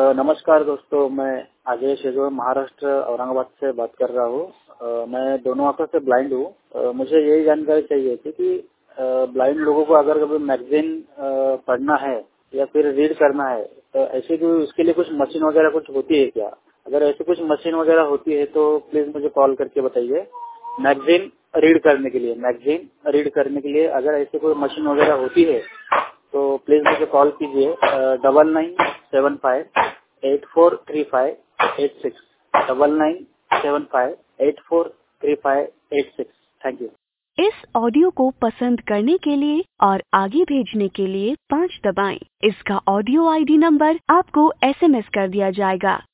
नमस्कार दोस्तों, मैं अजय शेजोर महाराष्ट्र औरंगाबाद से बात कर रहा हूँ। मैं दोनों आंखों से ब्लाइंड हूँ। मुझे यही जानकारी चाहिए थी कि ब्लाइंड लोगों को अगर कभी मैगजीन पढ़ना है या फिर रीड करना है तो ऐसे कोई उसके लिए कुछ मशीन वगैरह कुछ होती है क्या? अगर ऐसी कुछ मशीन वगैरह होती है तो प्लीज मुझे कॉल करके बताइए। मैगजीन रीड करने के लिए अगर ऐसी कोई मशीन वगैरह होती है तो प्लीज मुझे कॉल कीजिए 9975843586 9975843586। Thank you. इस ऑडियो को पसंद करने के लिए और आगे भेजने के लिए 5 दबाएं। इसका ऑडियो आईडी नंबर आपको एसएमएस कर दिया जाएगा।